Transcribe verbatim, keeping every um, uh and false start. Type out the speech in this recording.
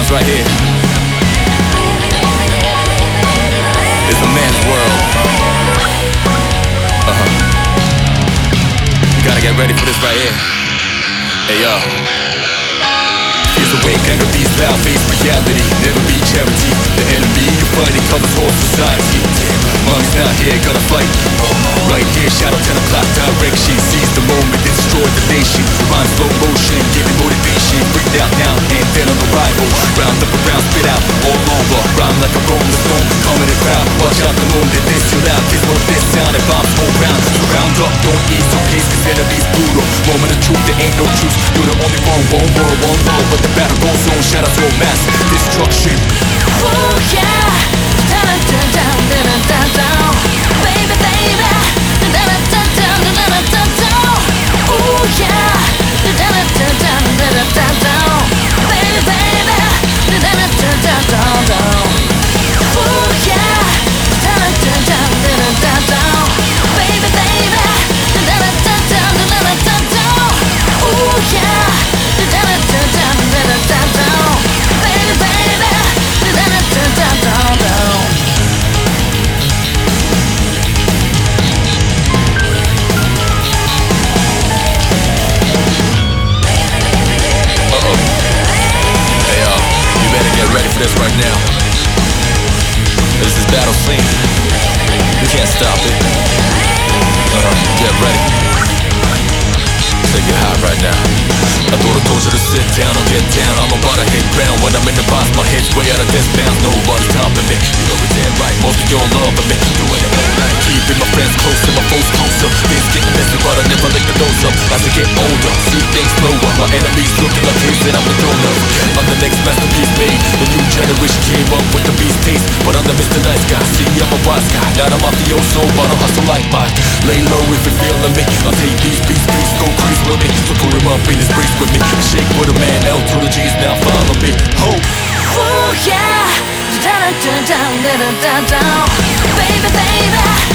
sounds right here is a man's world. Uh-huh. You gotta get ready for this right here. Hey yo. Here's a way, anger beats loud, face reality. Never be charity. The enemy you fight, it covers whole society. Mommy's not here, gonna fight. Right here, shadow ten o'clock direction. Seize the moment, destroy the nation. Rhyme slow motion, giving motivation. Bring down now, and then on arrival. Round up around, spit out, all over. Rhyme like a rolling stone, calm in the crowd. Watch out the moon, that this too loud. Kids know this sound, and bombs all round. So round up, don't ease, so please, cause enemies brutal. Moment of truth, there ain't no truth. You're the only one, one world, one love. But the battle goes on, shadows go mass destruction. Oh yeah, da da da da da da da, baby baby, da da da da da da da da. Oh yeah, da da da da da da da da, baby baby, da da da da da da. Oh yeah, da da da da da da da, baby baby, da da da da da da da da. Oh yeah, da da da da da da da da, baby baby, da da da da da da. Uh-oh. Hey yo, you better get ready for this right now. This is battle scene. You can't stop it. Uh-huh. Get ready. Take it high right now. I thought I told you to sit down or get down. I'm about to hit ground. When I'm in the box, my head's way out of this bounds. Nobody's topping me. You know it's damn right. Most of you don't love me. Doing it all night. Keeping my friends close and my foes closer. Things getting messy, but I never lick the nose up. As I get older, see things slower. My enemies looking like kids and I'm the donor. I'm the next masterpiece made. The new generation came up with the beast taste. But I'm the Mister Nice Guy. See, I'm a wise guy. Not a mafioso, but I hustle like mine. Lay low if you're feeling me. I'll take these beats, beats, go crazy with me. So put him up in his brace with me. Shake with a man, L to the G's, now follow me. Ho! Oh yeah, da da da da da da da, baby baby.